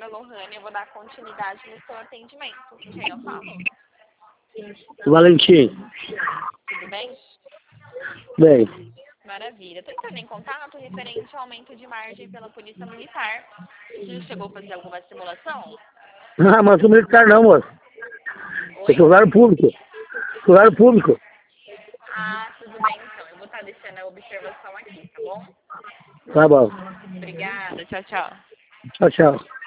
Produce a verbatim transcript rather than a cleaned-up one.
Lohane, eu vou dar continuidade no seu atendimento. Com quem eu falo? Valentim. Tudo bem? Bem. Maravilha. Tô entrando em contato referente ao aumento de margem pela Polícia Militar. Você chegou a fazer alguma simulação? Ah, mas o militar não, moço. É funcionário público. Funcionário público. Ah, tudo bem então. Eu vou estar deixando a observação aqui, tá bom? Tá bom. Obrigada. Tchau, tchau. Tchau, tchau.